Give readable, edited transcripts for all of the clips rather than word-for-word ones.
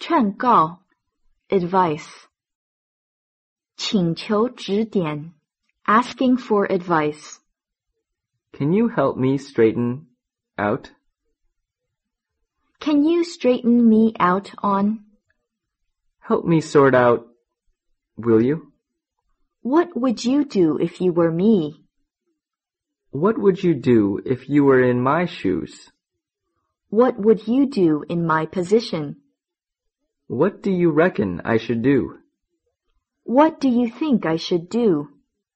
劝告 advice 请求指点 asking for advice Can you help me straighten out? Can you straighten me out on? Help me sort out, will you? What would you do if you were me? What would you do if you were in my shoes? What would you do in my position? What do you reckon I should do? What do you think I should do?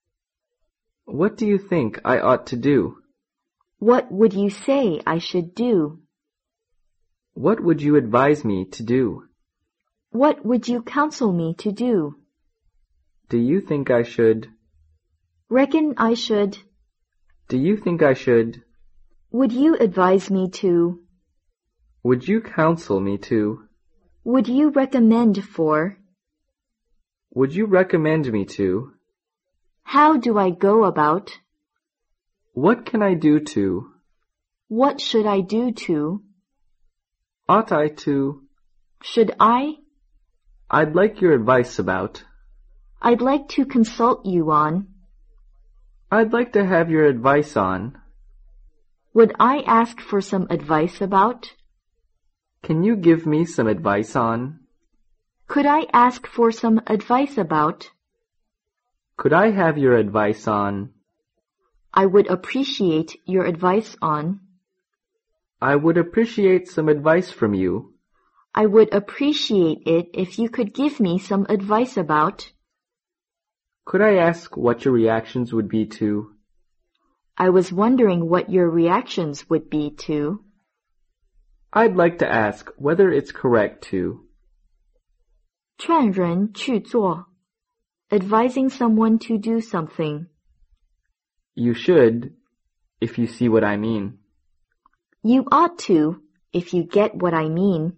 What do you think I ought to do? What would you say I should do? What would you advise me to do? What would you counsel me to do? Do you think I should? Reckon I should. Do you think I should? Would you advise me to? Would you counsel me to? Would you recommend for? Would you recommend me to? How do I go about? What can I do to? What should I do to? Ought I to? Should I? I'd like your advice about. I'd like to consult you on. I'd like to have your advice on. Would I ask for some advice about? Can you give me some advice on? Could I ask for some advice about? Could I have your advice on? I would appreciate your advice on. I would appreciate some advice from you. I would appreciate it if you could give me some advice about. Could I ask what your reactions would be to? I was wondering what your reactions would be to. I'd like to ask whether it's correct to. 劝人去做 advising someone to do something. You should, if you see what I mean. You ought to, if you get what I mean.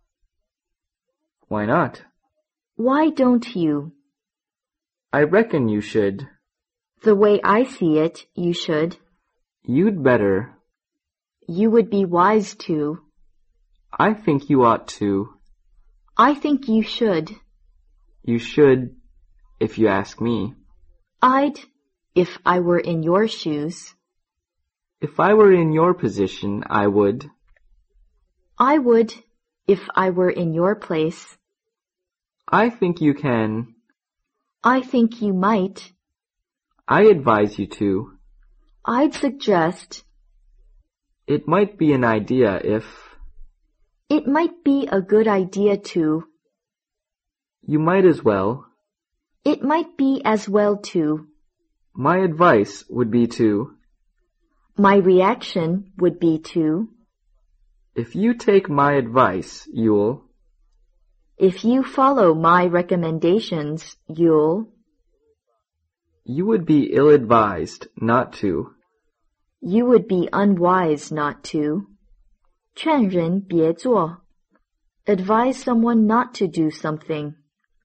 Why not? Why don't you? I reckon you should. The way I see it, you should. You'd better. You would be wise to. I think you ought to. I think you should. You should, if you ask me. I'd, if I were in your shoes. If I were in your position, I would. I would, if I were in your place. I think you can. I think you might. I advise you to. I'd suggest. It might be an idea if. It might be a good idea to. You might as well. It might be as well to. My advice would be to. My reaction would be to. If you take my advice, you'll. If you follow my recommendations, you'll. You would be ill-advised not to. You would be unwise not to. 劝人别做 advise someone not to do something.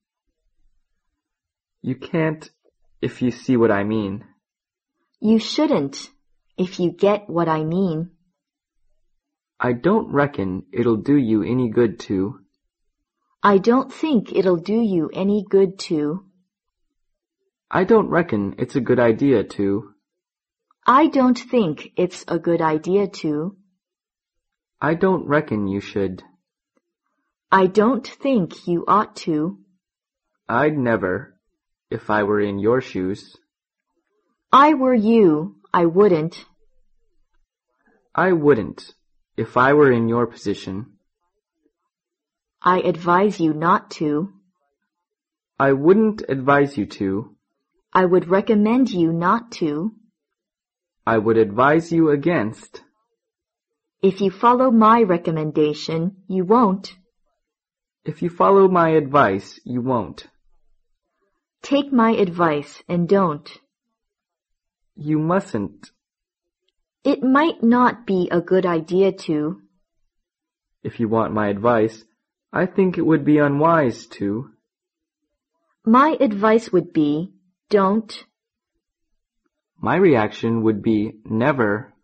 You can't, if you see what I mean. You shouldn't, if you get what I mean. I don't reckon it'll do you any good to. I don't think it'll do you any good to. I don't reckon it's a good idea to. I don't think it's a good idea to. I don't reckon you should. I don't think you ought to. I'd never, if I were in your shoes. I were you, I wouldn't. I wouldn't, if I were in your position. I advise you not to. I wouldn't advise you to. I would recommend you not to. I would advise you against. If you follow my recommendation, you won't. If you follow my advice, you won't. Take my advice and don't. You mustn't. It might not be a good idea to. If you want my advice, I think it would be unwise to. My advice would be, don't. My reaction would be, never.